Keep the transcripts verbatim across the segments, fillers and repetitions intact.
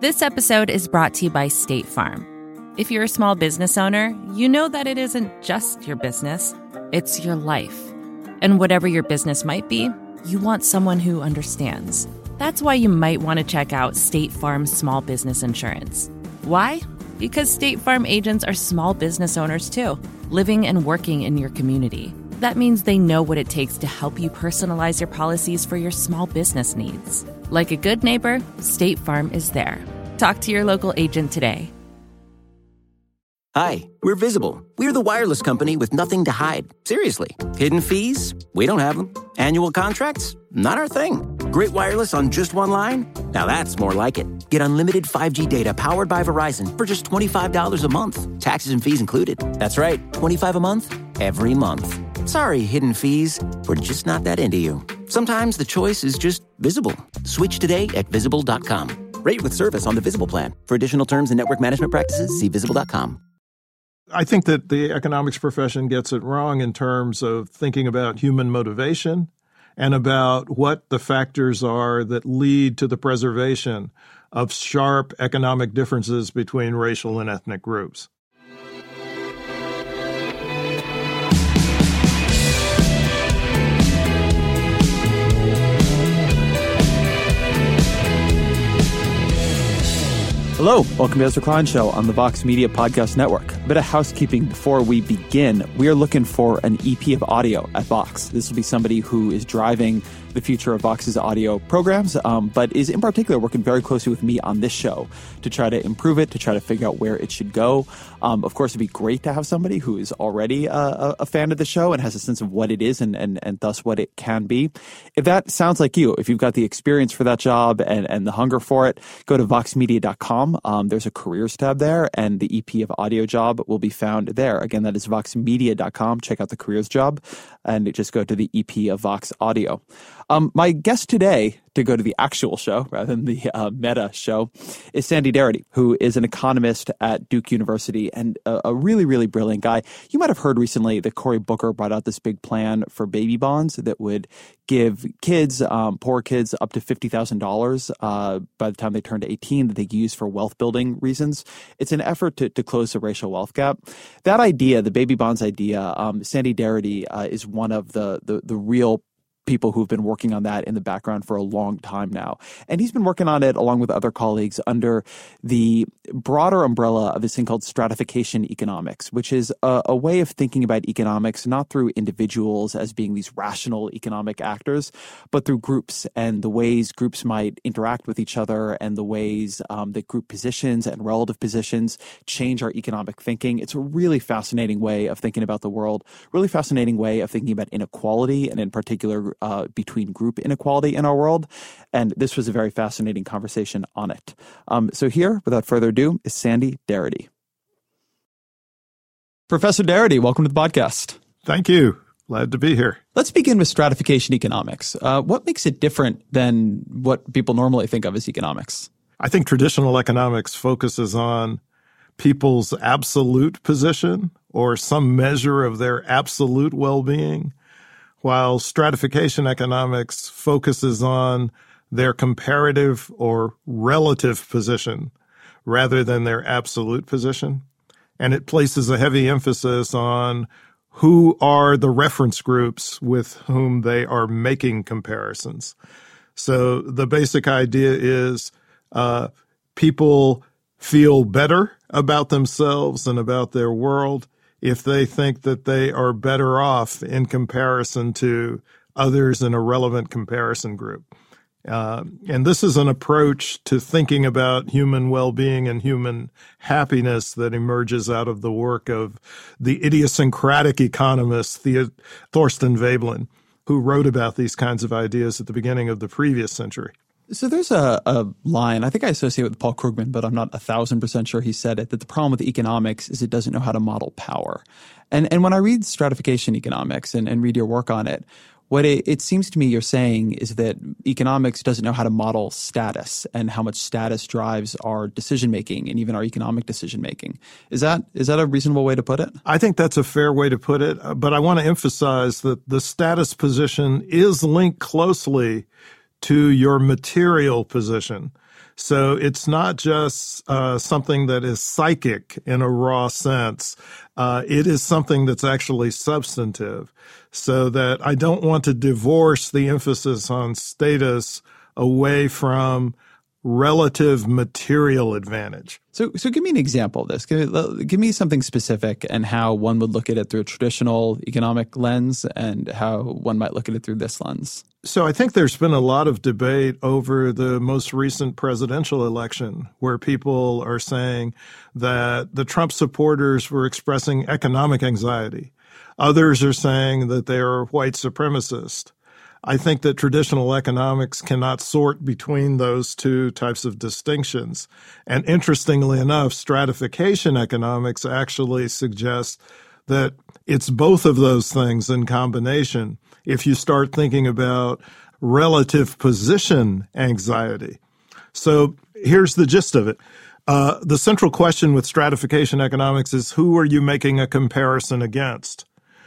This episode is brought to you by State Farm. If you're a small business owner, you know that it isn't just your business, it's your life. And whatever your business might be, you want someone who understands. That's why you might want to check out State Farm Small Business Insurance. Why? Because State Farm agents are small business owners too, living and working in your community. That means they know what it takes to help you personalize your policies for your small business needs. Like a good neighbor, State Farm is there. Talk to your local agent today. Hi, we're Visible. We're the wireless company with nothing to hide. Seriously. Hidden fees? We don't have them. Annual contracts? Not our thing. Great wireless on just one line? Now that's more like it. Get unlimited five G data powered by Verizon for just twenty-five dollars a month. Taxes and fees included. That's right, twenty-five dollars a month, every month. Sorry, hidden fees. We're just not that into you. Sometimes the choice is just Visible. Switch today at visible dot com. Rate with service on the Visible plan. For additional terms and network management practices, see visible dot com. I think that the economics profession gets it wrong in terms of thinking about human motivation and about what the factors are that lead to the preservation of sharp economic differences between racial and ethnic groups. Hello, welcome to Ezra Klein Show on the Vox Media Podcast Network. A bit of housekeeping before we begin. We are looking for an E P of audio at Vox. This will be somebody who is driving the future of Vox's audio programs, um, but is in particular working very closely with me on this show to try to improve it, to try to figure out where it should go. Um, of course, it'd be great to have somebody who is already a, a fan of the show and has a sense of what it is and, and, and thus what it can be. If that sounds like you, if you've got the experience for that job and, and the hunger for it, go to vox media dot com. Um, there's a careers tab there, and the E P of audio job will be found there. Again, that is vox media dot com. Check out the careers job and just go to the E P of Vox Audio. Um, my guest today, to go to the actual show rather than the uh, meta show, is Sandy Darity, who is an economist at Duke University and a, a really, really brilliant guy. You might have heard recently that Cory Booker brought out this big plan for baby bonds that would give kids, um, poor kids, up to fifty thousand dollars uh, by the time they turn to eighteen that they can use for wealth building reasons. It's an effort to, to close the racial wealth gap. That idea, the baby bonds idea, um, Sandy Darity uh, is one of the, the, the real people who've been working on that in the background for a long time now. And he's been working on it along with other colleagues under the broader umbrella of this thing called stratification economics, which is a, a way of thinking about economics not through individuals as being these rational economic actors, but through groups and the ways groups might interact with each other and the ways um, that group positions and relative positions change our economic thinking. It's a really fascinating way of thinking about the world, really fascinating way of thinking about inequality and in particular Uh, between group inequality in our world. And this was a very fascinating conversation on it. Um, so here, without further ado, is Sandy Darity. Professor Darity, welcome to the podcast. Thank you. Glad to be here. Let's begin with stratification economics. Uh, what makes it different than what people normally think of as economics? I think traditional economics focuses on people's absolute position or some measure of their absolute well-being, while stratification economics focuses on their comparative or relative position rather than their absolute position. And it places a heavy emphasis on who are the reference groups with whom they are making comparisons. So the basic idea is uh, people feel better about themselves and about their world if they think that they are better off in comparison to others in a relevant comparison group. Uh, and this is an approach to thinking about human well-being and human happiness that emerges out of the work of the idiosyncratic economist the, Thorstein Veblen, who wrote about these kinds of ideas at the beginning of the previous century. So there's a, a line, I think I associate with Paul Krugman, but I'm not a thousand percent sure he said it, that the problem with economics is it doesn't know how to model power. And and when I read stratification economics and, and read your work on it, what it, it seems to me you're saying is that economics doesn't know how to model status and how much status drives our decision-making and even our economic decision-making. Is that is that a reasonable way to put it? I think that's a fair way to put it, but I want to emphasize that the status position is linked closely to your material position. So it's not just uh, something that is psychic in a raw sense. Uh, it is something that's actually substantive. So that I don't want to divorce the emphasis on status away from relative material advantage. So so give me an example of this. Give, give me something specific and how one would look at it through a traditional economic lens and how one might look at it through this lens. So I think there's been a lot of debate over the most recent presidential election where people are saying that the Trump supporters were expressing economic anxiety. Others are saying that they are white supremacist. I think that traditional economics cannot sort between those two types of distinctions. And interestingly enough, stratification economics actually suggests that it's both of those things in combination if you start thinking about relative position anxiety. So here's the gist of it. Uh, the central question with stratification economics is who are you making a comparison against?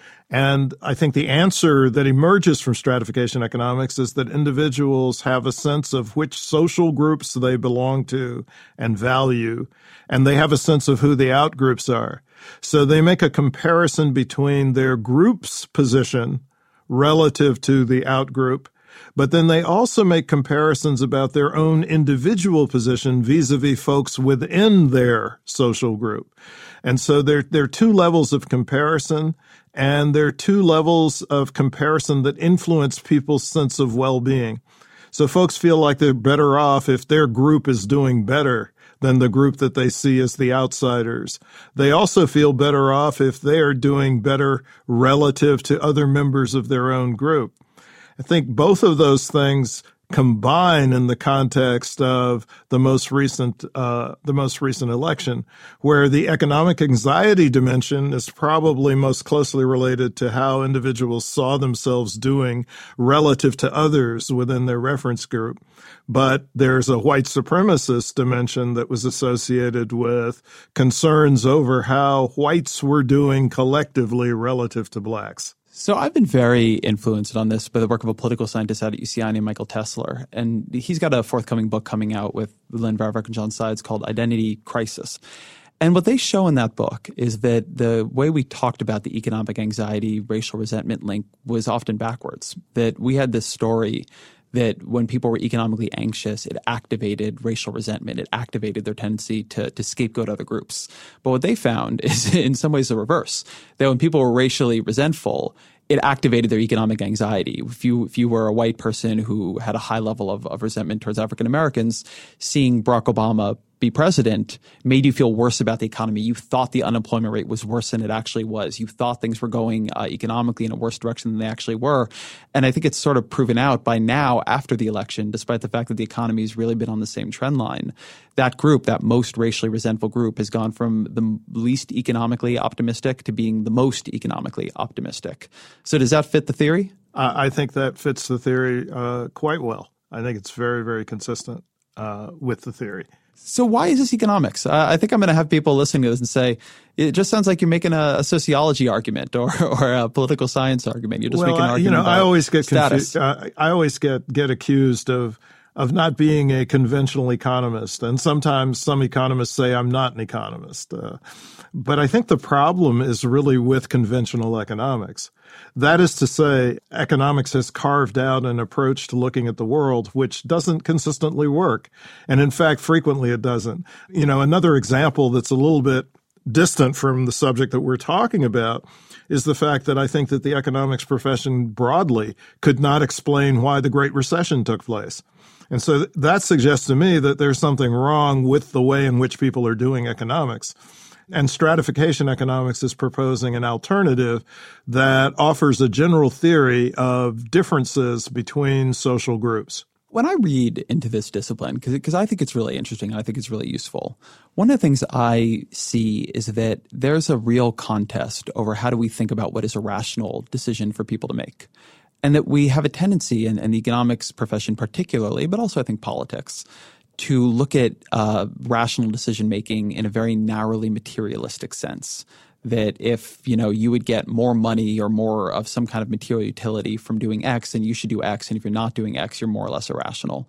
And I think the answer that emerges from stratification economics is that individuals have a sense of which social groups they belong to and value, and they have a sense of who the outgroups are. So they make a comparison between their group's position relative to the outgroup, but then they also make comparisons about their own individual position vis-a-vis folks within their social group. And so there, there are two levels of comparison, and there are two levels of comparison that influence people's sense of well-being. So folks feel like they're better off if their group is doing better than the group that they see as the outsiders. They also feel better off if they are doing better relative to other members of their own group. I think both of those things combine in the context of the most recent uh, the most recent election, where the economic anxiety dimension is probably most closely related to how individuals saw themselves doing relative to others within their reference group. But there's a white supremacist dimension that was associated with concerns over how whites were doing collectively relative to blacks. So I've been very influenced on this by the work of a political scientist out at U C I named Michael Tesler. And he's got a forthcoming book coming out with Lynn Varvark and John Sides called Identity Crisis. And what they show in that book is that the way we talked about the economic anxiety, racial resentment link was often backwards. That we had this story that when people were economically anxious, it activated racial resentment. It activated their tendency to, to scapegoat other groups. But what they found is in some ways the reverse, that when people were racially resentful, it activated their economic anxiety. If you if you were a white person who had a high level of, of resentment towards African Americans, seeing Barack Obama be president made you feel worse about the economy. You thought the unemployment rate was worse than it actually was. You thought things were going uh, economically in a worse direction than they actually were. And I think it's sort of proven out by now after the election, despite the fact that the economy has really been on the same trend line. That group, that most racially resentful group, has gone from the least economically optimistic to being the most economically optimistic. So does that fit the theory? Uh, I think that fits the theory uh, quite well. I think it's very, very consistent uh, with the theory. So why is this economics? Uh, I think I'm going to have people listening to this and say, it just sounds like you're making a, a sociology argument or, or a political science argument. You're just well, making an I, argument you know, about I always get status. Confu- uh, I always get, get accused of of not being a conventional economist. And sometimes some economists say I'm not an economist. Uh, but I think the problem is really with conventional economics. That is to say, economics has carved out an approach to looking at the world which doesn't consistently work. And in fact, frequently it doesn't. You know, another example that's a little bit distant from the subject that we're talking about is the fact that I think that the economics profession broadly could not explain why the Great Recession took place. And so that suggests to me that there's something wrong with the way in which people are doing economics. And stratification economics is proposing an alternative that offers a general theory of differences between social groups. When I read into this discipline, because I think it's really interesting and I think it's really useful, one of the things I see is that there's a real contest over how do we think about what is a rational decision for people to make. And that we have a tendency in, in the economics profession particularly, but also I think politics, to look at uh, rational decision-making in a very narrowly materialistic sense. That if, you know, you would get more money or more of some kind of material utility from doing X, then you should do X. And if you're not doing X, you're more or less irrational.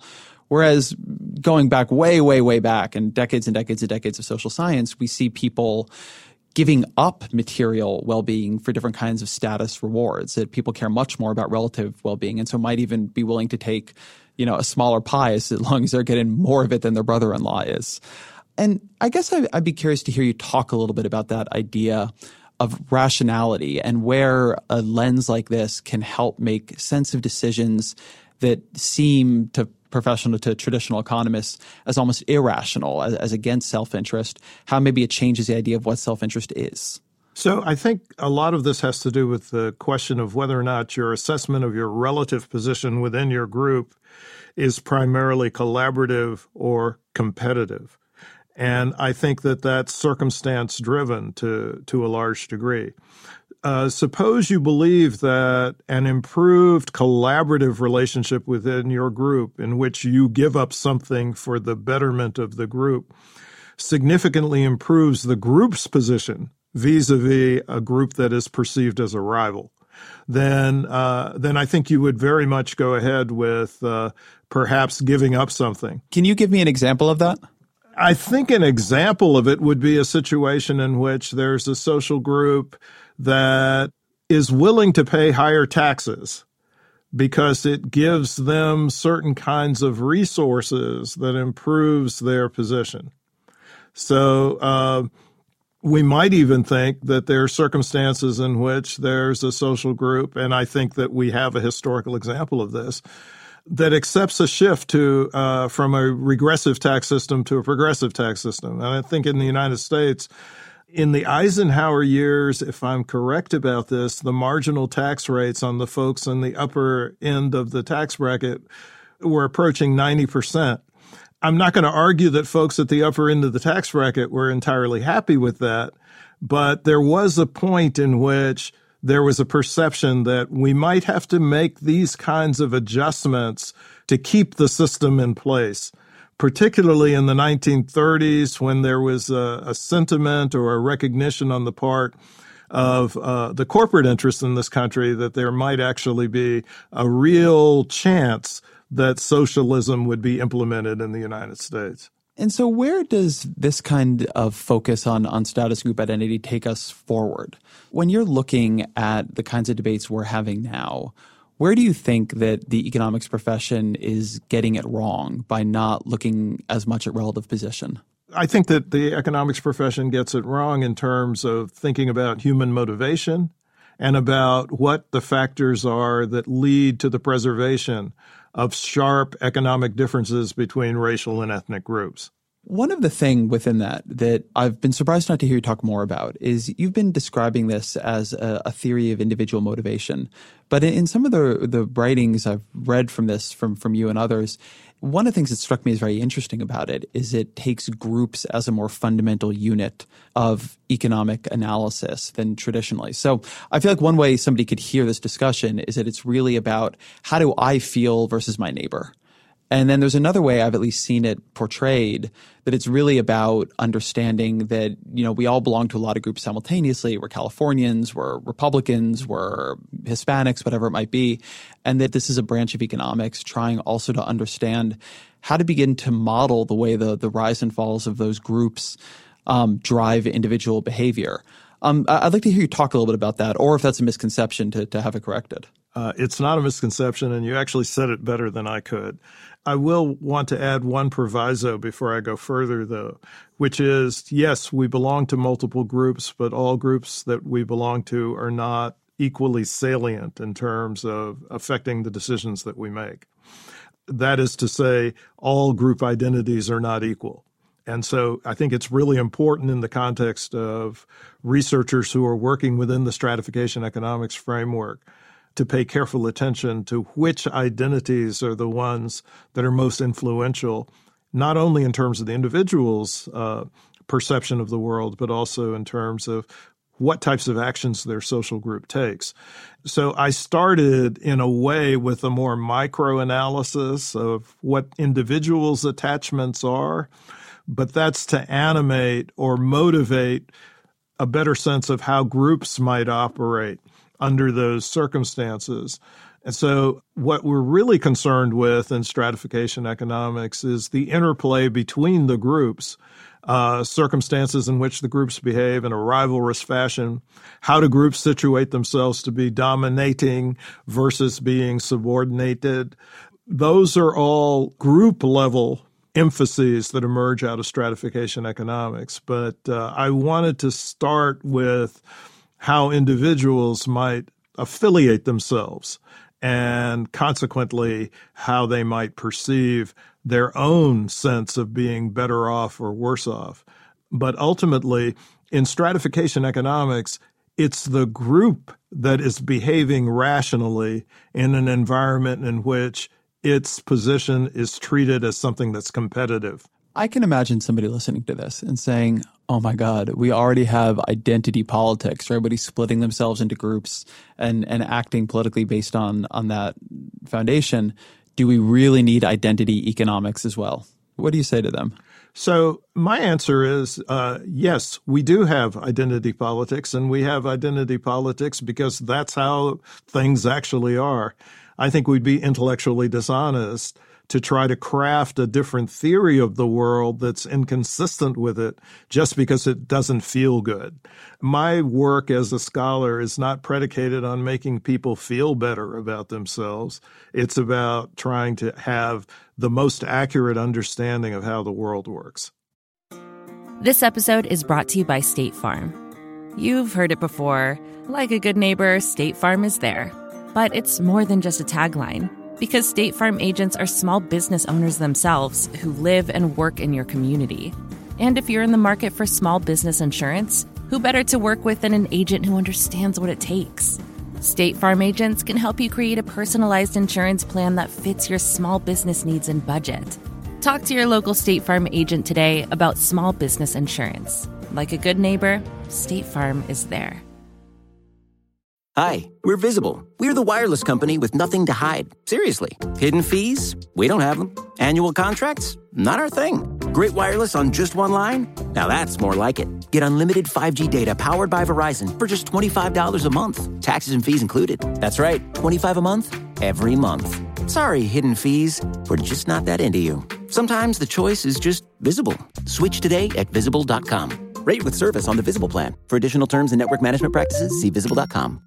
Whereas going back way, way, way back and decades and decades and decades of social science, we see people giving up material well-being for different kinds of status rewards, that people care much more about relative well-being, and so might even be willing to take, you know, a smaller pie as long as they're getting more of it than their brother-in-law is. And I guess I'd be curious to hear you talk a little bit about that idea of rationality and where a lens like this can help make sense of decisions that seem to professional to traditional economists as almost irrational, as, as against self-interest, how maybe it changes the idea of what self-interest is. So I think a lot of this has to do with the question of whether or not your assessment of your relative position within your group is primarily collaborative or competitive. And I think that that's circumstance-driven to, to a large degree. Uh, suppose you believe that an improved collaborative relationship within your group in which you give up something for the betterment of the group significantly improves the group's position vis-a-vis a group that is perceived as a rival. Then, uh, then I think you would very much go ahead with uh, perhaps giving up something. Can you give me an example of that? I think an example of it would be a situation in which there's a social group that is willing to pay higher taxes because it gives them certain kinds of resources that improves their position. So uh, we might even think that there are circumstances in which there's a social group, and I think that we have a historical example of this, that accepts a shift to uh, from a regressive tax system to a progressive tax system. And I think in the United States, in the Eisenhower years, if I'm correct about this, the marginal tax rates on the folks in the upper end of the tax bracket were approaching ninety percent. I'm not going to argue that folks at the upper end of the tax bracket were entirely happy with that, but there was a point in which there was a perception that we might have to make these kinds of adjustments to keep the system in place, particularly in the nineteen thirties when there was a, a sentiment or a recognition on the part of uh, the corporate interests in this country that there might actually be a real chance that socialism would be implemented in the United States. And so where does this kind of focus on, on status group identity take us forward? When you're looking at the kinds of debates we're having now, where do you think that the economics profession is getting it wrong by not looking as much at relative position? I think that the economics profession gets it wrong in terms of thinking about human motivation and about what the factors are that lead to the preservation of sharp economic differences between racial and ethnic groups. One of the things within that that I've been surprised not to hear you talk more about is you've been describing this as a, a theory of individual motivation. But in, in some of the, the writings I've read from this, from, from you and others, one of the things that struck me as very interesting about it is it takes groups as a more fundamental unit of economic analysis than traditionally. So I feel like one way somebody could hear this discussion is that it's really about how do I feel versus my neighbor. And then there's another way I've at least seen it portrayed, that it's really about understanding that, you know, we all belong to a lot of groups simultaneously. We're Californians, we're Republicans, we're Hispanics, whatever it might be. And that this is a branch of economics trying also to understand how to begin to model the way the, the rise and falls of those groups um, drive individual behavior. Um, I'd like to hear you talk a little bit about that, or if that's a misconception, to, to have it corrected. Uh, it's not a misconception, and you actually said it better than I could. I will want to add one proviso before I go further, though, which is, yes, we belong to multiple groups, but all groups that we belong to are not equally salient in terms of affecting the decisions that we make. That is to say, all group identities are not equal. And so I think it's really important in the context of researchers who are working within the stratification economics framework to pay careful attention to which identities are the ones that are most influential, not only in terms of the individual's uh, perception of the world, but also in terms of what types of actions their social group takes. So I started in a way with a more micro analysis of what individuals' attachments are, but that's to animate or motivate a better sense of how groups might operate. under those circumstances. And so what we're really concerned with in stratification economics is the interplay between the groups, uh, circumstances in which the groups behave in a rivalrous fashion. How do groups situate themselves to be dominating versus being subordinated? Those are all group level emphases that emerge out of stratification economics. But uh, I wanted to start with how individuals might affiliate themselves and consequently how they might perceive their own sense of being better off or worse off. But ultimately, in stratification economics, it's the group that is behaving rationally in an environment in which its position is treated as something that's competitive. I can imagine somebody listening to this and saying, oh my God, we already have identity politics, right? Everybody's splitting themselves into groups and, and acting politically based on, on that foundation. Do we really need identity economics as well? What do you say to them? So my answer is, uh, yes, we do have identity politics, and we have identity politics because that's how things actually are. I think we'd be intellectually dishonest to try to craft a different theory of the world that's inconsistent with it just because it doesn't feel good. My work as a scholar is not predicated on making people feel better about themselves. It's about trying to have the most accurate understanding of how the world works. This episode is brought to you by State Farm. You've heard it before. Like a good neighbor, State Farm is there. But it's more than just a tagline. Because State Farm agents are small business owners themselves who live and work in your community. And if you're in the market for small business insurance, who better to work with than an agent who understands what it takes? State Farm agents can help you create a personalized insurance plan that fits your small business needs and budget. Talk to your local State Farm agent today about small business insurance. Like a good neighbor, State Farm is there. Hi, we're Visible. We're the wireless company with nothing to hide. Seriously. Hidden fees? We don't have them. Annual contracts? Not our thing. Great wireless on just one line? Now that's more like it. Get unlimited five G data powered by Verizon for just twenty-five dollars a month. Taxes and fees included. That's right, twenty-five dollars a month, every month. Sorry, hidden fees. We're just not that into you. Sometimes the choice is just Visible. Switch today at visible dot com. Rate with service on the Visible plan. For additional terms and network management practices, see visible dot com.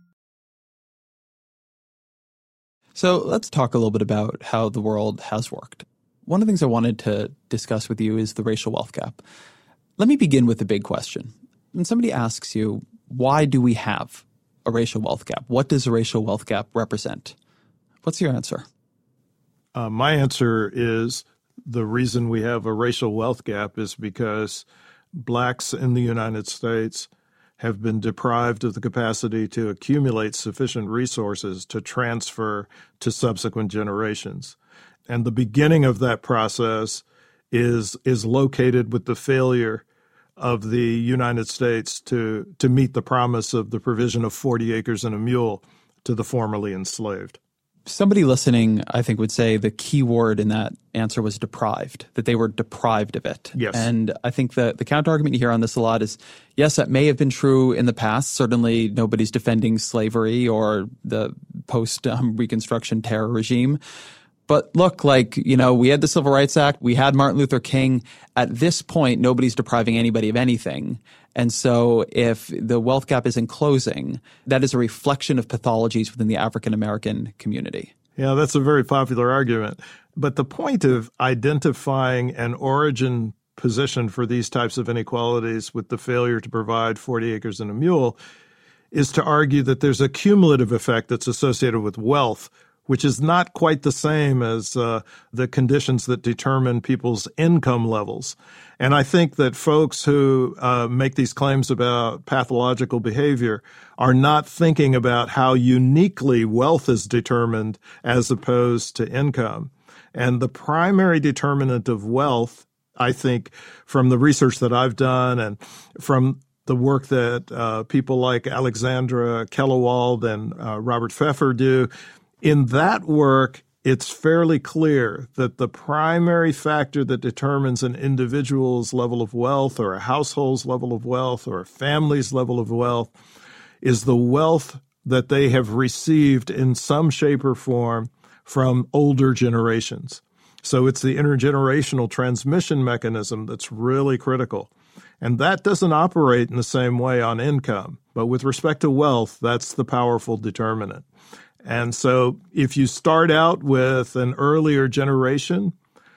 So let's talk a little bit about how the world has worked. One of the things I wanted to discuss with you is the racial wealth gap. Let me begin with the big question. When somebody asks you, why do we have a racial wealth gap? What does a racial wealth gap represent? What's your answer? Uh, my answer is the reason we have a racial wealth gap is because blacks in the United States have been deprived of the capacity to accumulate sufficient resources to transfer to subsequent generations. And the beginning of that process is is located with the failure of the United States to, to meet the promise of the provision of forty acres and a mule to the formerly enslaved. Somebody listening, I think, would say the key word in that answer was deprived, that they were deprived of it. Yes. And I think the, the counterargument you hear on this a lot is, yes, that may have been true in the past. Certainly nobody's defending slavery or the post-Reconstruction um, terror regime. But look, like, you know, we had the Civil Rights Act, we had Martin Luther King. At this point, nobody's depriving anybody of anything. And so if the wealth gap isn't closing, that is a reflection of pathologies within the African-American community. Yeah, that's a very popular argument. But the point of identifying an origin position for these types of inequalities with the failure to provide forty acres and a mule is to argue that there's a cumulative effect that's associated with wealth, which is not quite the same as uh, the conditions that determine people's income levels. And I think that folks who uh, make these claims about pathological behavior are not thinking about how uniquely wealth is determined as opposed to income. And the primary determinant of wealth, I think, from the research that I've done and from the work that uh, people like Alexandra Kellewald and uh, Robert Pfeffer do, in that work, it's fairly clear that the primary factor that determines an individual's level of wealth or a household's level of wealth or a family's level of wealth is the wealth that they have received in some shape or form from older generations. So it's the intergenerational transmission mechanism that's really critical. And that doesn't operate in the same way on income. But with respect to wealth, that's the powerful determinant. And so if you start out with an earlier generation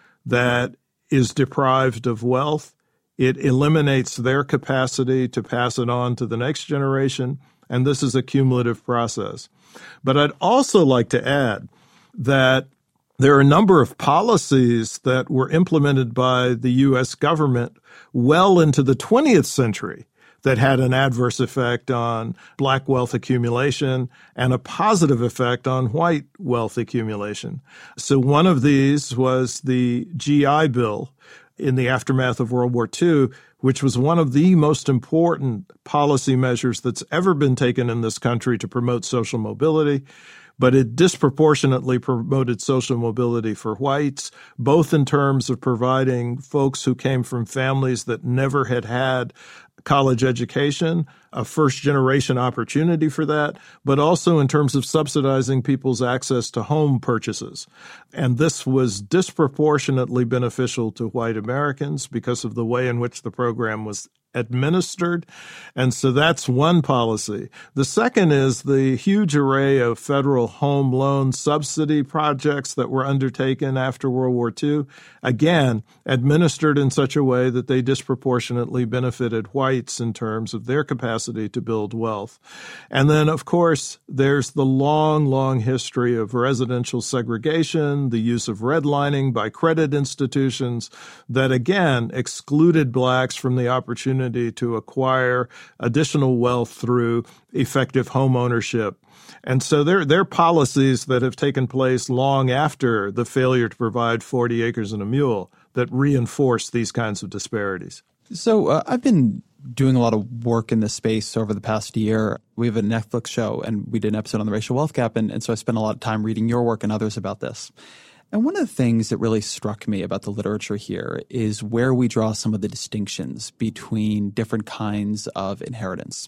that is deprived of wealth, it eliminates their capacity to pass it on to the next generation. And this is a cumulative process. But I'd also like to add that there are a number of policies that were implemented by the U S government well into the twentieth century that had an adverse effect on black wealth accumulation and a positive effect on white wealth accumulation. So one of these was the G I Bill in the aftermath of World War Two, which was one of the most important policy measures that's ever been taken in this country to promote social mobility. But it disproportionately promoted social mobility for whites, both in terms of providing folks who came from families that never had had college education, a first-generation opportunity for that, but also in terms of subsidizing people's access to home purchases. And this was disproportionately beneficial to white Americans because of the way in which the program was administered. And so that's one policy. The second is the huge array of federal home loan subsidy projects that were undertaken after World War Two, again, administered in such a way that they disproportionately benefited whites in terms of their capacity to build wealth. And then, of course, there's the long, long history of residential segregation, the use of redlining by credit institutions that, again, excluded blacks from the opportunity to acquire additional wealth through effective home ownership. And so there, there are policies that have taken place long after the failure to provide forty acres and a mule that reinforce these kinds of disparities. So uh, I've been doing a lot of work in this space over the past year. We have a Netflix show, and we did an episode on the racial wealth gap, and, and so I spent a lot of time reading your work and others about this. And one of the things that really struck me about the literature here is where we draw some of the distinctions between different kinds of inheritance.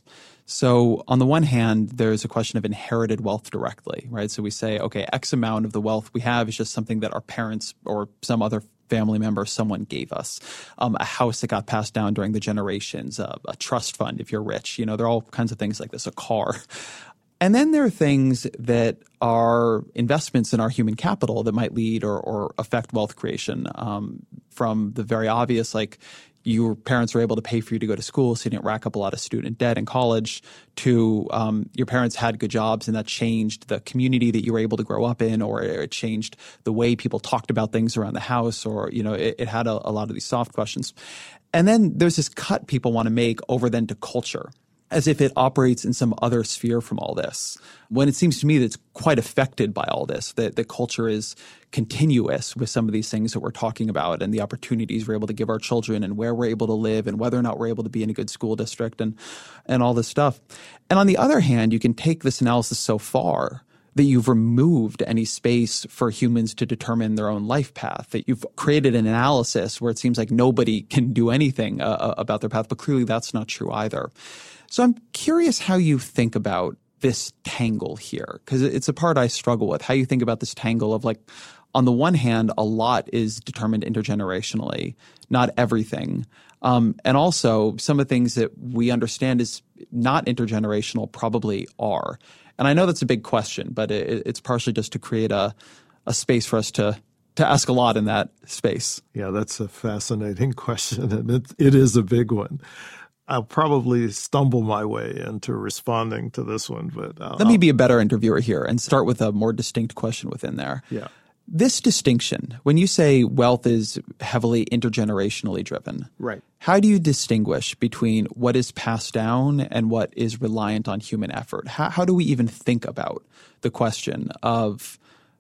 So on the one hand, there's a question of inherited wealth directly, right? So we say, okay, X amount of the wealth we have is just something that our parents or some other family member, someone gave us, um, a house that got passed down during the generations, uh, a trust fund if you're rich. You know, there are all kinds of things like this, a car. And then there are things that are investments in our human capital that might lead or, or affect wealth creation, um, from the very obvious, like your parents were able to pay for you to go to school so you didn't rack up a lot of student debt in college, to um, your parents had good jobs and that changed the community that you were able to grow up in, or it changed the way people talked about things around the house, or, you know, it, it had a, a lot of these soft questions. And then there's this cut people want to make over then to culture, as if it operates in some other sphere from all this, when it seems to me that it's quite affected by all this, that the culture is continuous with some of these things that we're talking about and the opportunities we're able to give our children and where we're able to live and whether or not we're able to be in a good school district and, and all this stuff. And on the other hand, you can take this analysis so far that you've removed any space for humans to determine their own life path, that you've created an analysis where it seems like nobody can do anything uh, about their path, but clearly that's not true either. So I'm curious how you think about this tangle here, because it's a part I struggle with, how you think about this tangle of, like, on the one hand, a lot is determined intergenerationally, not everything. Um, and also some of the things that we understand is not intergenerational probably are. And I know that's a big question, but it, it's partially just to create a, a space for us to to ask a lot in that space. Yeah, that's a fascinating question, and it, it is a big one. I'll probably stumble my way into responding to this one, but uh, let me be a better interviewer here and start with a more distinct question within there. Yeah. This distinction, when you say wealth is heavily intergenerationally driven, right? How do you distinguish between what is passed down and what is reliant on human effort? How, how do we even think about the question of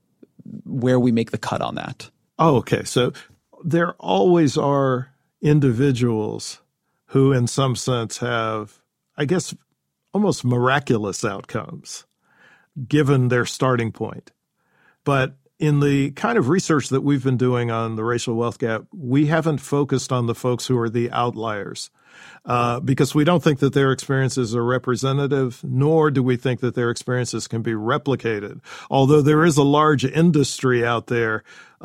where we make the cut on that? Oh, okay. So there always are individuals who in some sense have, I guess, almost miraculous outcomes given their starting point. But in the kind of research that we've been doing on the racial wealth gap, we haven't focused on the folks who are the outliers. Uh, because we don't think that their experiences are representative, nor do we think that their experiences can be replicated. Although there is a large industry out there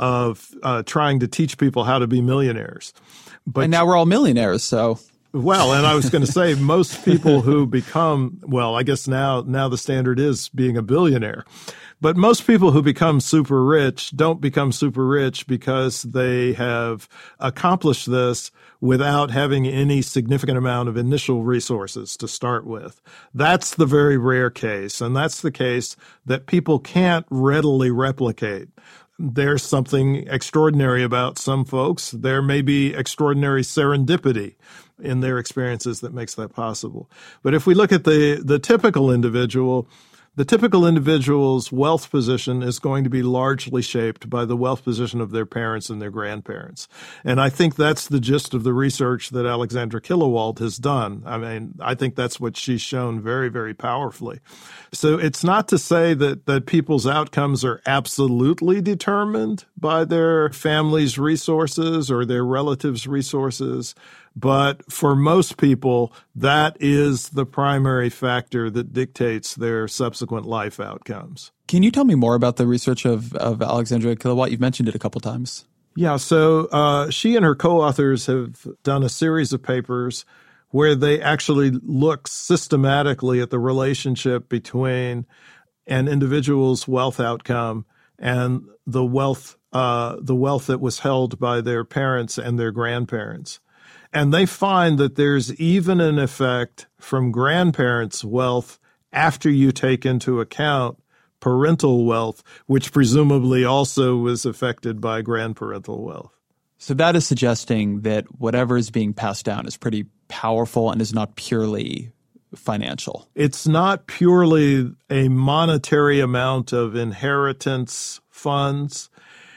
of uh, trying to teach people how to be millionaires. But and now we're all millionaires, so... Well, and I was going to say most people who become, well, I guess now now the standard is being a billionaire. But most people who become super rich don't become super rich because they have accomplished this without having any significant amount of initial resources to start with. That's the very rare case, and that's the case that people can't readily replicate. There's something extraordinary about some folks. There may be extraordinary serendipity in their experiences that makes that possible. But if we look at the, the typical individual, the typical individual's wealth position is going to be largely shaped by the wealth position of their parents and their grandparents. And I think that's the gist of the research that Alexandra Killewald has done. I mean, I think that's what she's shown very, very powerfully. So it's not to say that, that people's outcomes are absolutely determined by their family's resources or their relatives' resources. But for most people, that is the primary factor that dictates their subsequent life outcomes. Can you tell me more about the research of, of Alexandra Killewald? You've mentioned it a couple times. Yeah, so uh, she and her co-authors have done a series of papers where they actually look systematically at the relationship between an individual's wealth outcome and the wealth, uh, the wealth that was held by their parents and their grandparents. And they find that there's even an effect from grandparents' wealth after you take into account parental wealth, which presumably also was affected by grandparental wealth. So that is suggesting that whatever is being passed down is pretty powerful and is not purely financial. It's not purely a monetary amount of inheritance funds.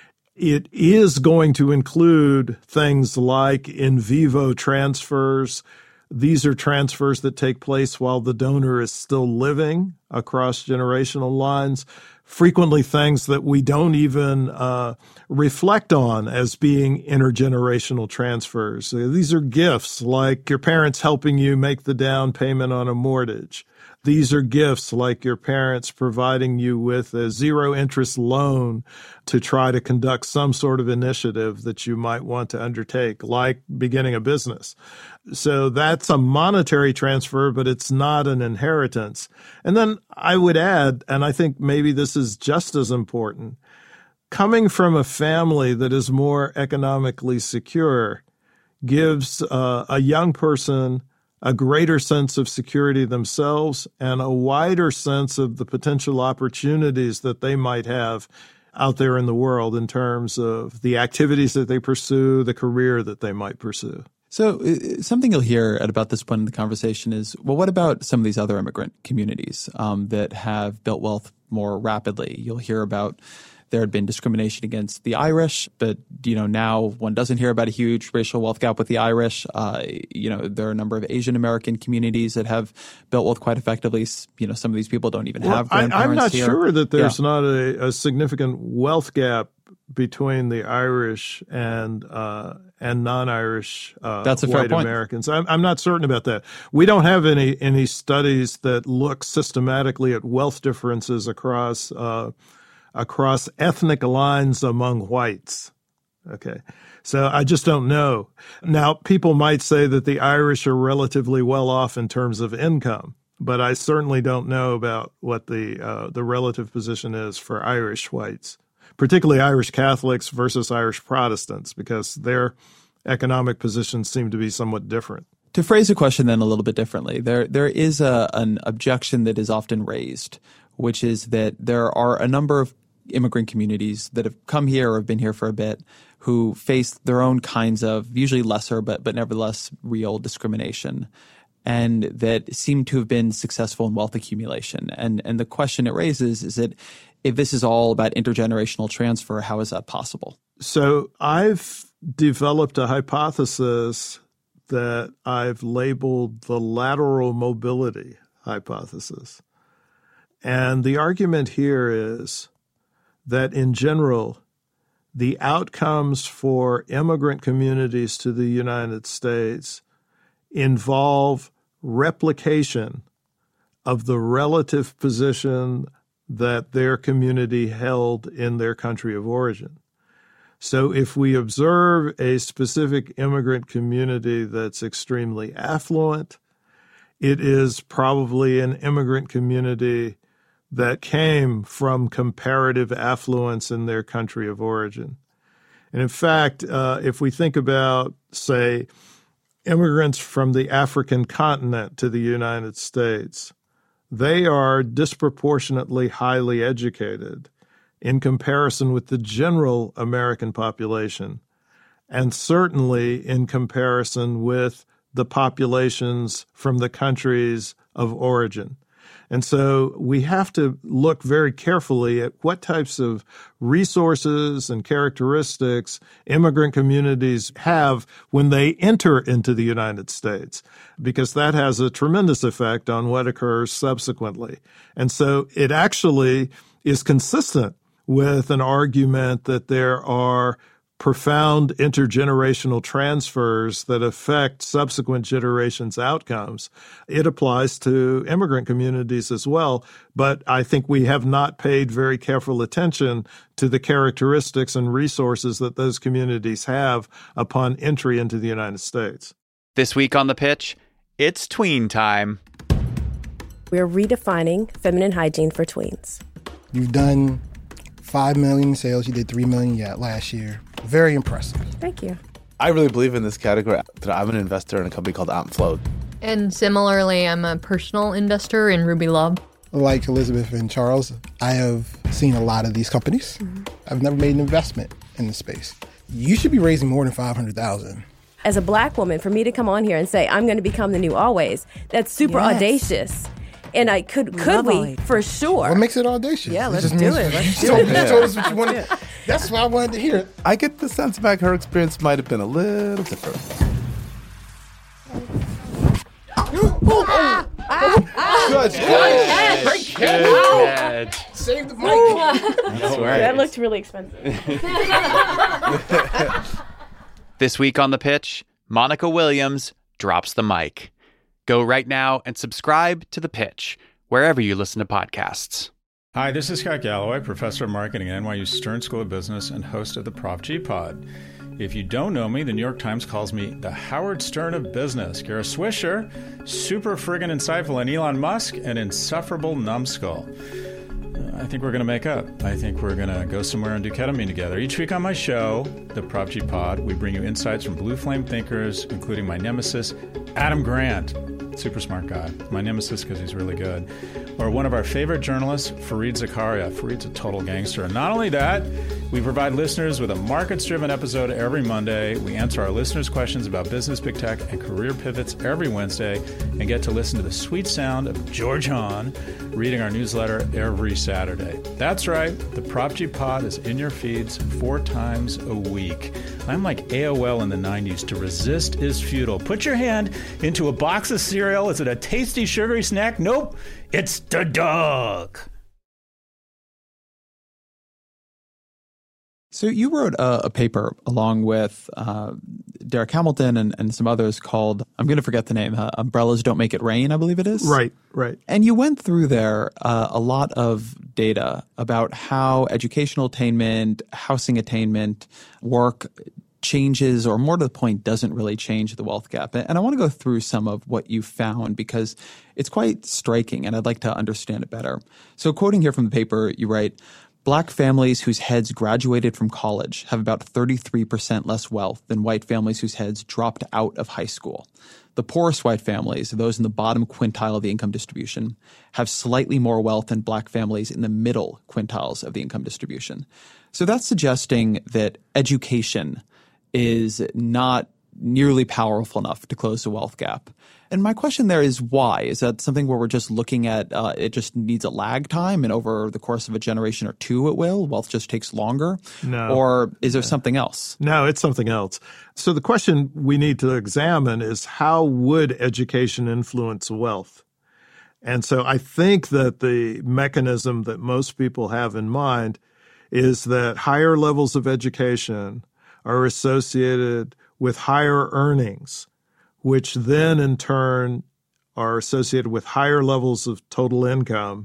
It is going to include things like in vivo transfers. These are transfers that take place while the donor is still living across generational lines. Frequently things that we don't even uh, reflect on as being intergenerational transfers. These are gifts like your parents helping you make the down payment on a mortgage. These are gifts like your parents providing you with a zero-interest loan to try to conduct some sort of initiative that you might want to undertake, like beginning a business. So that's a monetary transfer, but it's not an inheritance. And then I would add, and I think maybe this is just as important, coming from a family that is more economically secure gives uh, a young person a greater sense of security themselves and a wider sense of the potential opportunities that they might have out there in the world in terms of the activities that they pursue, the career that they might pursue. So uh, something you'll hear at about this point in the conversation is, well, what about some of these other immigrant communities um, that have built wealth more rapidly? You'll hear about there had been discrimination against the Irish, but, you know, now one doesn't hear about a huge racial wealth gap with the Irish. Uh, you know, there are a number of Asian American communities that have built wealth quite effectively. You know, some of these people don't even well, have grandparents I, I'm not here. sure that there's yeah. not a, a significant wealth gap between the Irish and uh, and non-Irish uh, That's a fair white point. Americans. I'm, I'm not certain about that. We don't have any any studies that look systematically at wealth differences across uh, across ethnic lines among whites. Okay. So I just don't know. Now, people might say that the Irish are relatively well off in terms of income, but I certainly don't know about what the uh, the relative position is for Irish whites, particularly Irish Catholics versus Irish Protestants, because their economic positions seem to be somewhat different. To phrase a question then a little bit differently, there there is a, an objection that is often raised, which is that there are a number of immigrant communities that have come here or have been here for a bit who face their own kinds of, usually lesser but but nevertheless real discrimination, and that seem to have been successful in wealth accumulation. And and the question it raises is that if this is all about intergenerational transfer, how is that possible? So I've developed a hypothesis that I've labeled the lateral mobility hypothesis. And the argument here is that in general, the outcomes for immigrant communities to the United States involve replication of the relative position that their community held in their country of origin. So if we observe a specific immigrant community that's extremely affluent, it is probably an immigrant community that came from comparative affluence in their country of origin. And in fact, uh, if we think about, say, immigrants from the African continent to the United States, they are disproportionately highly educated in comparison with the general American population, and certainly in comparison with the populations from the countries of origin. And so we have to look very carefully at what types of resources and characteristics immigrant communities have when they enter into the United States, because that has a tremendous effect on what occurs subsequently. And so it actually is consistent with an argument that there are profound intergenerational transfers that affect subsequent generations' outcomes. It applies to immigrant communities as well, but I think we have not paid very careful attention to the characteristics and resources that those communities have upon entry into the United States. This week on The Pitch, it's tween time. We're redefining feminine hygiene for tweens. You've done five million in sales. You did three million yet last year. Very impressive. Thank you. I really believe in this category. I'm an investor in a company called AmpFloat. And similarly, I'm a personal investor in Ruby Love. Like Elizabeth and Charles, I have seen a lot of these companies. Mm-hmm. I've never made an investment in the space. You should be raising more than five hundred thousand dollars. As a Black woman, for me to come on here and say, I'm going to become the new Always, that's super yes. audacious. And I could, could we, we for sure. What makes it audacious? Yeah, let's it do it. Let's do told, it. You told us what you wanted. That's what I wanted to hear. I get the sense back her experience might have been a little different. Good catch. Great catch. Save the mic. That's right. That looked really expensive. This week on The Pitch, Monica Williams drops the mic. Go right now and subscribe to The Pitch, wherever you listen to podcasts. Hi, this is Scott Galloway, professor of marketing at N Y U Stern School of Business and host of the Prop G Pod. If you don't know me, the New York Times calls me the Howard Stern of business. Kara Swisher, super friggin' insightful, and Elon Musk, an insufferable numbskull. I think we're going to make up. I think we're going to go somewhere and do ketamine together. Each week on my show, the Prop G Pod, we bring you insights from blue flame thinkers, including my nemesis, Adam Grant. Super smart guy. My nemesis because he's really good. Or one of our favorite journalists, Fareed Zakaria. Fareed's a total gangster. And not only that, we provide listeners with a markets-driven episode every Monday. We answer our listeners' questions about business, big tech, and career pivots every Wednesday, and get to listen to the sweet sound of George Hahn reading our newsletter every Saturday. That's right. The Prop G Pod is in your feeds four times a week. I'm like A O L in the nineties. To resist is futile. Put your hand into a box of cereal. Is it a tasty, sugary snack? Nope. It's the dog. So you wrote a, a paper along with uh, Derek Hamilton and, and some others called, I'm going to forget the name, uh, Umbrellas Don't Make It Rain, I believe it is. Right, right. And you went through there uh, a lot of data about how educational attainment, housing attainment, work changes, or more to the point, doesn't really change the wealth gap. And I want to go through some of what you found because it's quite striking and I'd like to understand it better. So quoting here from the paper, you write, Black families whose heads graduated from college have about thirty-three percent less wealth than white families whose heads dropped out of high school. The poorest white families, those in the bottom quintile of the income distribution, have slightly more wealth than Black families in the middle quintiles of the income distribution. So that's suggesting that education is not nearly powerful enough to close the wealth gap. And my question there is why? Is that something where we're just looking at uh, it just needs a lag time and over the course of a generation or two it will? Wealth just takes longer? No. Or is there no. something else? No, it's something else. So the question we need to examine is how would education influence wealth? And so I think that the mechanism that most people have in mind is that higher levels of education are associated with higher earnings, which then in turn are associated with higher levels of total income.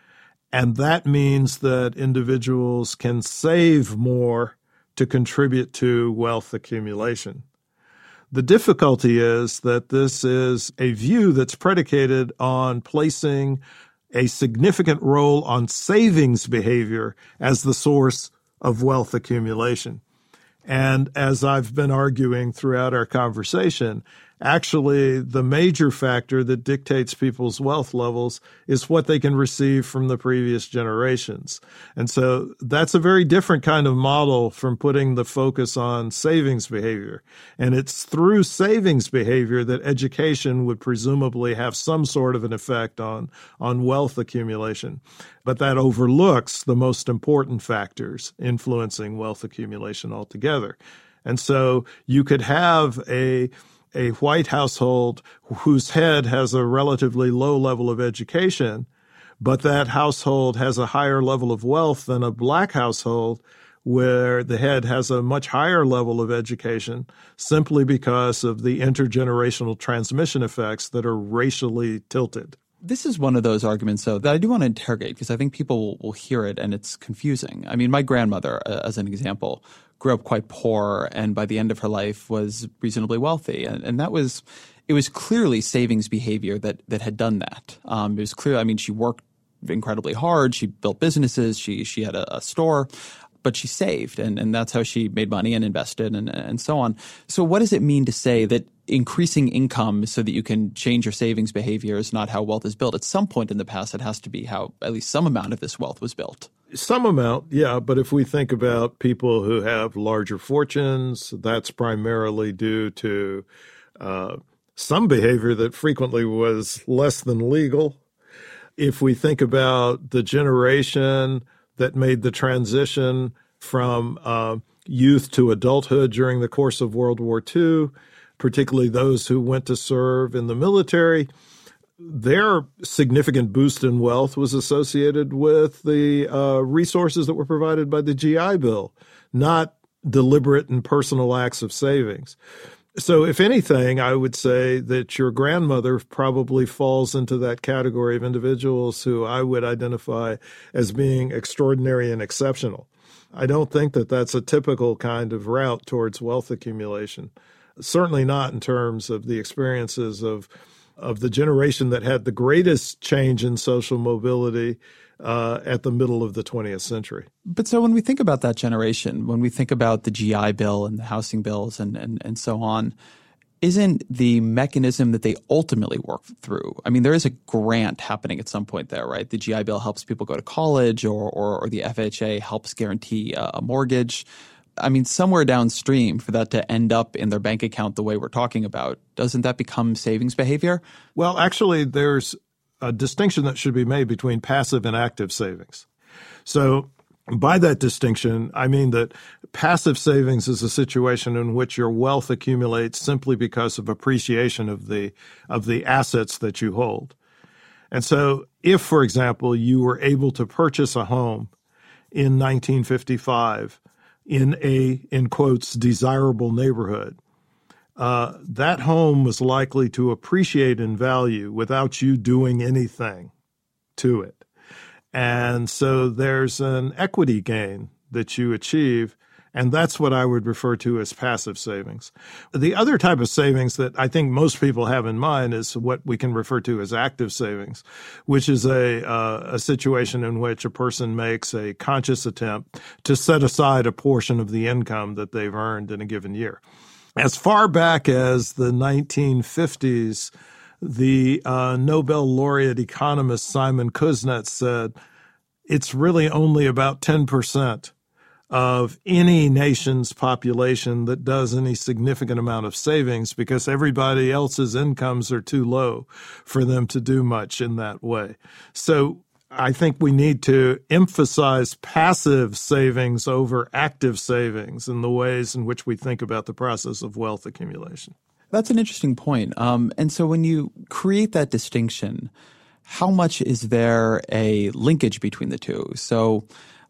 And that means that individuals can save more to contribute to wealth accumulation. The difficulty is that this is a view that's predicated on placing a significant role on savings behavior as the source of wealth accumulation. And as I've been arguing throughout our conversation, actually the major factor that dictates people's wealth levels is what they can receive from the previous generations. And so that's a very different kind of model from putting the focus on savings behavior. And it's through savings behavior that education would presumably have some sort of an effect on, on wealth accumulation. But that overlooks the most important factors influencing wealth accumulation altogether. And so you could have a a white household whose head has a relatively low level of education, but that household has a higher level of wealth than a black household where the head has a much higher level of education simply because of the intergenerational transmission effects that are racially tilted. This is one of those arguments, though, that I do want to interrogate because I think people will hear it and it's confusing. I mean, my grandmother, uh, as an example, grew up quite poor and by the end of her life was reasonably wealthy. And, and that was – it was clearly savings behavior that that had done that. Um, it was clear – I mean, she worked incredibly hard. She built businesses. She she had a, a store. But she saved, and, and that's how she made money and invested and, and so on. So what does it mean to say that increasing income so that you can change your savings behavior is not how wealth is built? At some point in the past, it has to be how at least some amount of this wealth was built. Some amount, yeah. But if we think about people who have larger fortunes, that's primarily due to uh, some behavior that frequently was less than legal. If we think about the generation that made the transition from uh, youth to adulthood during the course of World War Two, particularly those who went to serve in the military, their significant boost in wealth was associated with the uh, resources that were provided by the G I Bill, not deliberate and personal acts of savings. So if anything, I would say that your grandmother probably falls into that category of individuals who I would identify as being extraordinary and exceptional. I don't think that that's a typical kind of route towards wealth accumulation, certainly not in terms of the experiences of, of the generation that had the greatest change in social mobility Uh, at the middle of the twentieth century. But so when we think about that generation, when we think about the G I Bill and the housing bills and, and, and so on, isn't the mechanism that they ultimately work through? I mean, there is a grant happening at some point there, right? The G I Bill helps people go to college or, or, or the F H A helps guarantee a, a mortgage. I mean, somewhere downstream for that to end up in their bank account the way we're talking about, doesn't that become savings behavior? Well, actually, there's a distinction that should be made between passive and active savings. So by that distinction, I mean that passive savings is a situation in which your wealth accumulates simply because of appreciation of the of the assets that you hold. And so if, for example, you were able to purchase a home in nineteen fifty-five in a, in quotes, desirable neighborhood, Uh, that home was likely to appreciate in value without you doing anything to it. And so there's an equity gain that you achieve, and that's what I would refer to as passive savings. The other type of savings that I think most people have in mind is what we can refer to as active savings, which is a, uh, a situation in which a person makes a conscious attempt to set aside a portion of the income that they've earned in a given year. As far back as the nineteen fifties, the uh, Nobel laureate economist Simon Kuznets said, it's really only about ten percent of any nation's population that does any significant amount of savings because everybody else's incomes are too low for them to do much in that way. So I think we need to emphasize passive savings over active savings in the ways in which we think about the process of wealth accumulation. That's an interesting point. Um, and so when you create that distinction, how much is there a linkage between the two? So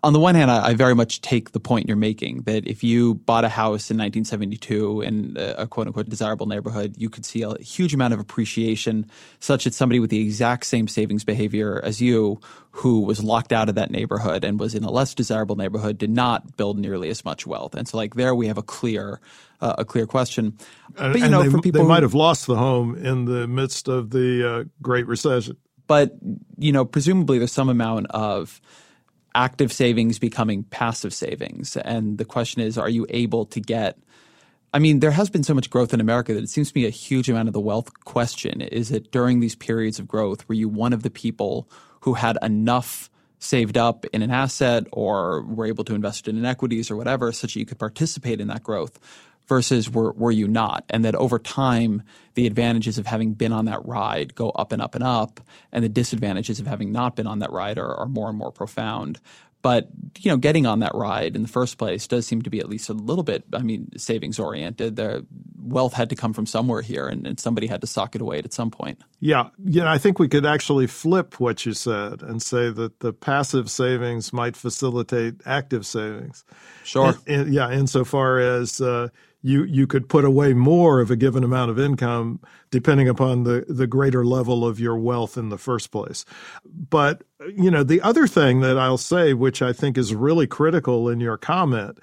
on the one hand, I, I very much take the point you're making that if you bought a house in nineteen seventy-two in a, a quote-unquote desirable neighborhood, you could see a huge amount of appreciation, such that somebody with the exact same savings behavior as you, who was locked out of that neighborhood and was in a less desirable neighborhood, did not build nearly as much wealth. And so, like, there we have a clear uh, a clear question. And, but, you and know, they, for people they who, might have lost the home in the midst of the uh, Great Recession. But, you know, presumably there's some amount of active savings becoming passive savings. And the question is, are you able to get – I mean, there has been so much growth in America that it seems to me a huge amount of the wealth question is that during these periods of growth, were you one of the people who had enough saved up in an asset or were able to invest it in equities or whatever such that you could participate in that growth versus were, were you not? And that over time, the advantages of having been on that ride go up and up and up, and the disadvantages of having not been on that ride are, are more and more profound. But, you know, getting on that ride in the first place does seem to be at least a little bit, I mean, savings oriented. The wealth had to come from somewhere here, and, and somebody had to sock it away at some point. Yeah. Yeah, I think we could actually flip what you said and say that the passive savings might facilitate active savings. Sure. And, and, yeah, insofar as uh, you you could put away more of a given amount of income depending upon the, the greater level of your wealth in the first place. But, you know, the other thing that I'll say, which I think is really critical in your comment,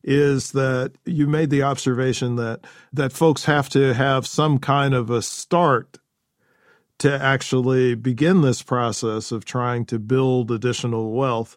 is that you made the observation that that folks have to have some kind of a start to actually begin this process of trying to build additional wealth.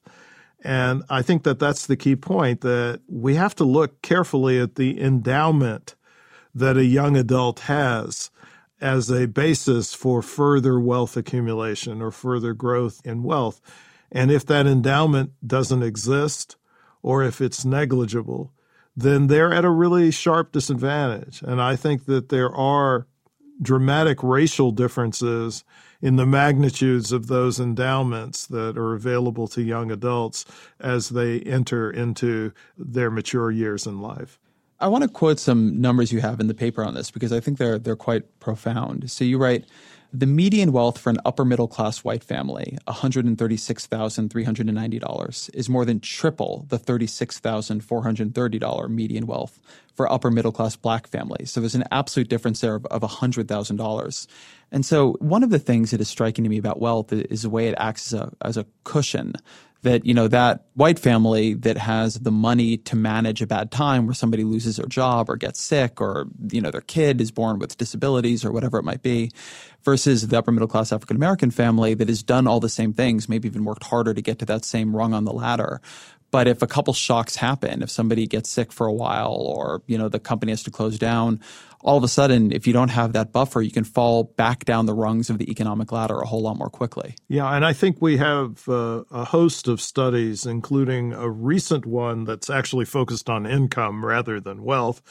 And I think that that's the key point, that we have to look carefully at the endowment that a young adult has as a basis for further wealth accumulation or further growth in wealth. And if that endowment doesn't exist, or if it's negligible, then they're at a really sharp disadvantage. And I think that there are dramatic racial differences in the magnitudes of those endowments that are available to young adults as they enter into their mature years in life. I want to quote some numbers you have in the paper on this because I think they're they're quite profound. So you write, the median wealth for an upper middle class white family, one hundred thirty-six thousand three hundred ninety dollars, is more than triple the thirty-six thousand four hundred thirty dollars median wealth for upper middle class black families. So there's an absolute difference there of, of one hundred thousand dollars. And so one of the things that is striking to me about wealth is the way it acts as a, as a cushion. That, you know, that white family that has the money to manage a bad time where somebody loses their job or gets sick or, you know, their kid is born with disabilities or whatever it might be, versus the upper middle class African American family that has done all the same things, maybe even worked harder to get to that same rung on the ladder. But if a couple shocks happen, if somebody gets sick for a while or, you know, the company has to close down, all of a sudden, if you don't have that buffer, you can fall back down the rungs of the economic ladder a whole lot more quickly. Yeah, and I think we have uh, a host of studies, including a recent one that's actually focused on income rather than wealth.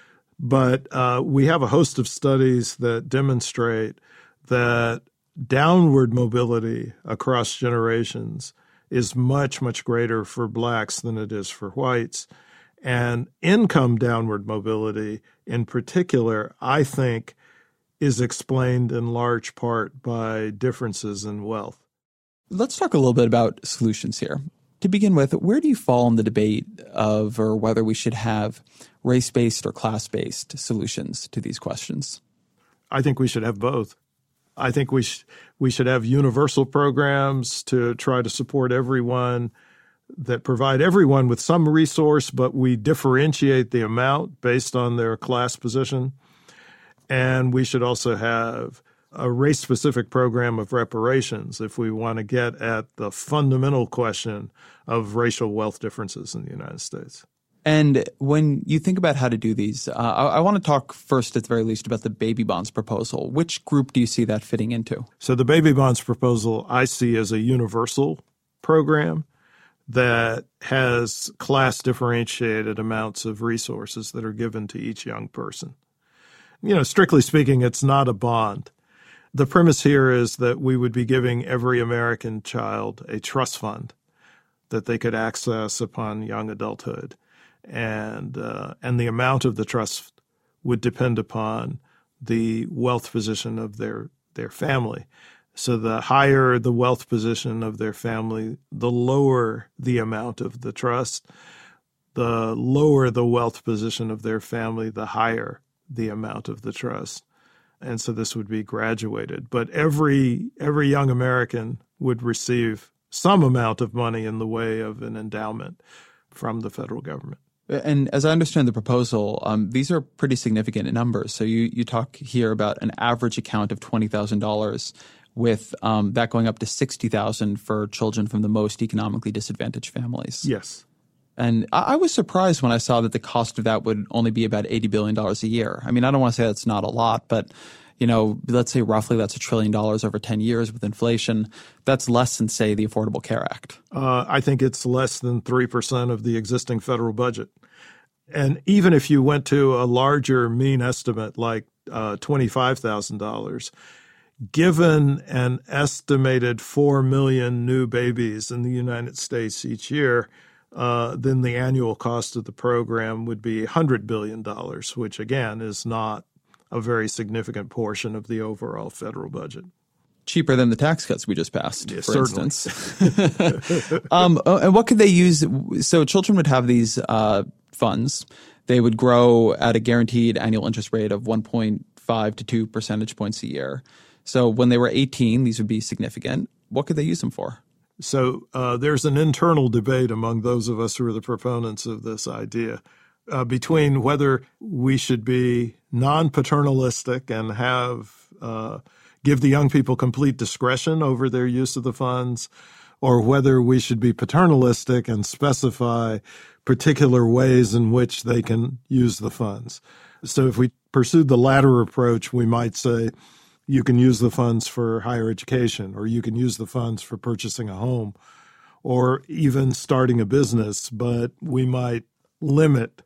But uh, we have a host of studies that demonstrate that downward mobility across generations is much, much greater for blacks than it is for whites. And income downward mobility in particular, I think, is explained in large part by differences in wealth. Let's talk a little bit about solutions here. To begin with, where do you fall in the debate of or whether we should have race-based or class-based solutions to these questions? I think we should have both. I think we sh- we should have universal programs to try to support everyone, that provide everyone with some resource, but we differentiate the amount based on their class position. And we should also have a race-specific program of reparations if we want to get at the fundamental question of racial wealth differences in the United States. And when you think about how to do these, uh, I, I want to talk first, at the very least, about the baby bonds proposal. Which group do you see that fitting into? So the baby bonds proposal I see as a universal program that has class-differentiated amounts of resources that are given to each young person. You know, strictly speaking, it's not a bond. The premise here is that we would be giving every American child a trust fund that they could access upon young adulthood. And uh, and the amount of the trust would depend upon the wealth position of their, their family. So the higher the wealth position of their family, the lower the amount of the trust. The lower the wealth position of their family, the higher the amount of the trust. And so this would be graduated. But every every young American would receive some amount of money in the way of an endowment from the federal government. And as I understand the proposal, um, these are pretty significant numbers. So you, you talk here about an average account of twenty thousand dollars, with um, that going up to sixty thousand dollars for children from the most economically disadvantaged families. Yes. And I, I was surprised when I saw that the cost of that would only be about eighty billion dollars a year. I mean, I don't want to say that's not a lot, but you know, let's say roughly that's a trillion dollars over ten years with inflation. That's less than, say, the Affordable Care Act. Uh, I think it's less than three percent of the existing federal budget. And even if you went to a larger mean estimate like uh, twenty-five thousand dollars, given an estimated four million new babies in the United States each year, uh, then the annual cost of the program would be one hundred billion dollars, which, again, is not a very significant portion of the overall federal budget. Cheaper than the tax cuts we just passed, yeah, for certainly. instance. um, and what could they use? So children would have these uh, funds. They would grow at a guaranteed annual interest rate of one point five to two percentage points a year. So when they were eighteen, these would be significant. What could they use them for? So uh, there's an internal debate among those of us who are the proponents of this idea uh, between whether we should be non-paternalistic and have uh, give the young people complete discretion over their use of the funds, or whether we should be paternalistic and specify particular ways in which they can use the funds. So if we pursued the latter approach, we might say you can use the funds for higher education, or you can use the funds for purchasing a home, or even starting a business, but we might limit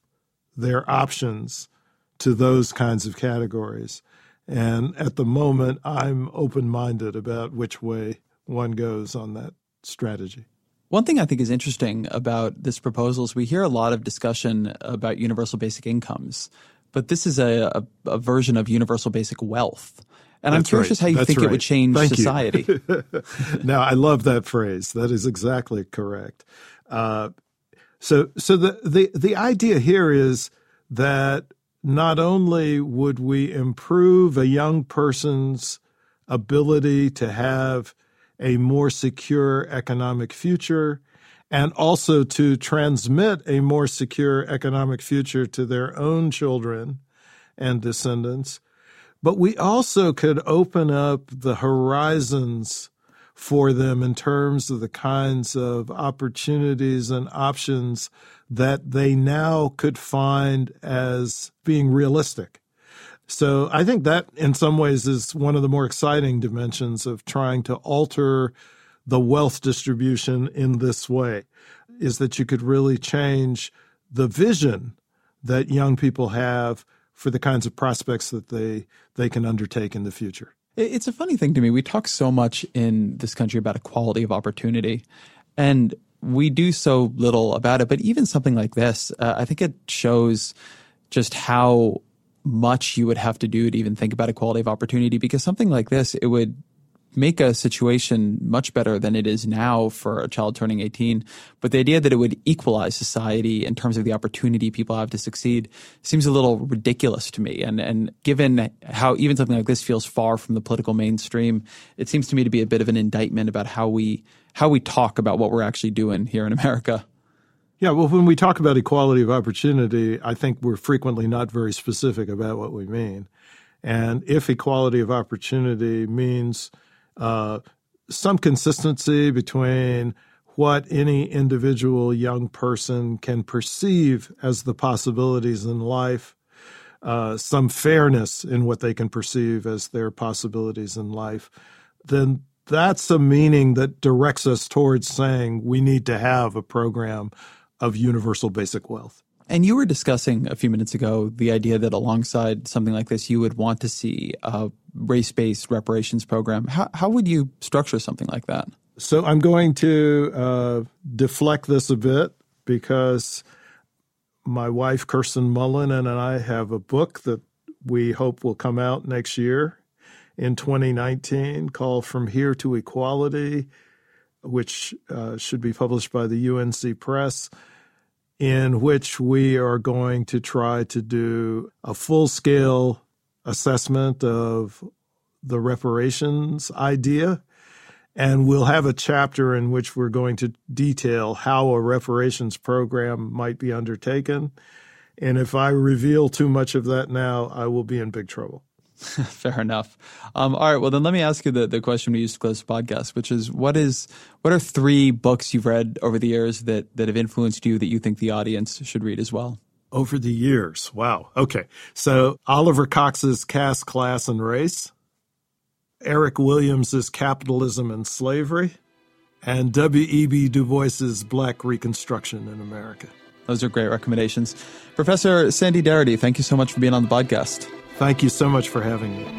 their options to those kinds of categories. And at the moment, I'm open-minded about which way one goes on that strategy. One thing I think is interesting about this proposal is we hear a lot of discussion about universal basic incomes, but this is a, a, a version of universal basic wealth. And That's I'm curious right. how you That's think right. it would change Thank society. Now, I love that phrase. That is exactly correct. Uh, so so the, the, the idea here is that not only would we improve a young person's ability to have a more secure economic future, and also to transmit a more secure economic future to their own children and descendants, but we also could open up the horizons for them in terms of the kinds of opportunities and options that they now could find as being realistic. So I think that in some ways is one of the more exciting dimensions of trying to alter the wealth distribution in this way, is that you could really change the vision that young people have for the kinds of prospects that they they can undertake in the future. It's a funny thing to me. We talk so much in this country about equality of opportunity, and we do so little about it. But even something like this, uh, I think it shows just how much you would have to do to even think about equality of opportunity, because something like this, it would make a situation much better than it is now for a child turning eighteen. But the idea that it would equalize society in terms of the opportunity people have to succeed seems a little ridiculous to me. And and given how even something like this feels far from the political mainstream, it seems to me to be a bit of an indictment about how we how we talk about what we're actually doing here in America. Yeah, well, when we talk about equality of opportunity, I think we're frequently not very specific about what we mean. And if equality of opportunity means uh, some consistency between what any individual young person can perceive as the possibilities in life, uh, some fairness in what they can perceive as their possibilities in life, then that's a meaning that directs us towards saying we need to have a program of universal basic wealth. And you were discussing a few minutes ago the idea that alongside something like this, you would want to see a race-based reparations program. How, how would you structure something like that? So I'm going to uh, deflect this a bit because my wife, Kirsten Mullen, and I have a book that we hope will come out next year. in twenty nineteen called From Here to Equality, which uh, should be published by the U N C Press, in which we are going to try to do a full-scale assessment of the reparations idea. And we'll have a chapter in which we're going to detail how a reparations program might be undertaken. And if I reveal too much of that now, I will be in big trouble. Fair enough. Um, all right. Well, then let me ask you the, the question we used to close the podcast, which is what is what are three books you've read over the years that, that have influenced you that you think the audience should read as well? Over the years. Wow. Okay. So Oliver Cox's Caste, Class, and Race, Eric Williams's Capitalism and Slavery, and W E B Du Bois's Black Reconstruction in America. Those are great recommendations. Professor Sandy Darity, thank you so much for being on the podcast. Thank you so much for having me.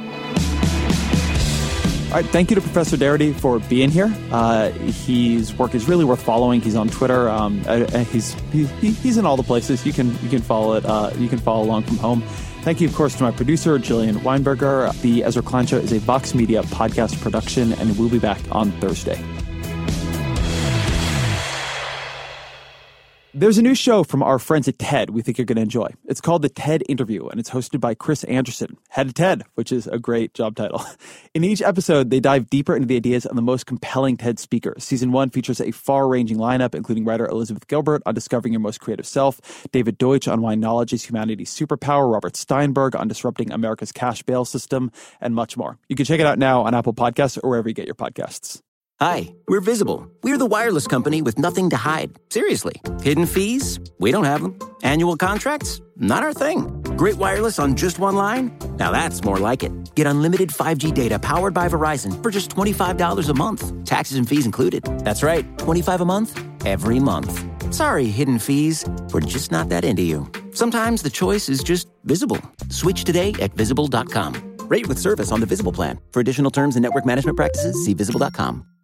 All right, thank you to Professor Darity for being here. Uh, his work is really worth following. He's on Twitter. Um, uh, he's he, he's in all the places. You can you can follow it. Uh, you can follow along from home. Thank you, of course, to my producer, Jillian Weinberger. The Ezra Klein Show is a Vox Media podcast production, and we'll be back on Thursday. There's a new show from our friends at TED we think you're going to enjoy. It's called The TED Interview, and it's hosted by Chris Anderson, head of TED, which is a great job title. In each episode, they dive deeper into the ideas of the most compelling TED speakers. Season one features a far-ranging lineup, including writer Elizabeth Gilbert on discovering your most creative self, David Deutsch on why knowledge is humanity's superpower, Robert Steinberg on disrupting America's cash bail system, and much more. You can check it out now on Apple Podcasts or wherever you get your podcasts. Hi, we're Visible. We're the wireless company with nothing to hide. Seriously. Hidden fees? We don't have them. Annual contracts? Not our thing. Great wireless on just one line? Now that's more like it. Get unlimited five G data powered by Verizon for just twenty-five dollars a month. Taxes and fees included. That's right, twenty-five dollars a month, every month. Sorry, hidden fees. We're just not that into you. Sometimes the choice is just Visible. Switch today at visible dot com. Rate with service on the Visible plan. For additional terms and network management practices, see visible dot com.